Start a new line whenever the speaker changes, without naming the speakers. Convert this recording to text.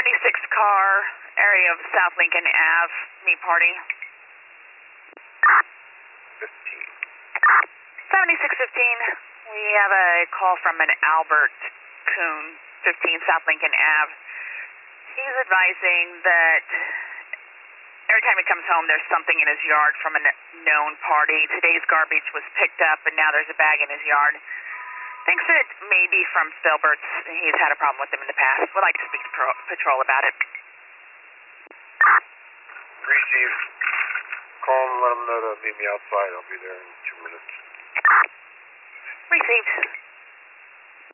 76 car, area of South Lincoln Ave, meet party.
15.
7615, we have a call from an Albert Kuhn, 15 South Lincoln Ave. He's advising that every time he comes home, there's something in his yard from a known party. Today's garbage was picked up, and now there's a bag in his yard. Thinks it may be from Filbert's. He's had a problem with them in the past. Would like to speak to patrol about it.
Receive. Call and let them know to meet me outside. I'll be there in 2 minutes.
Received.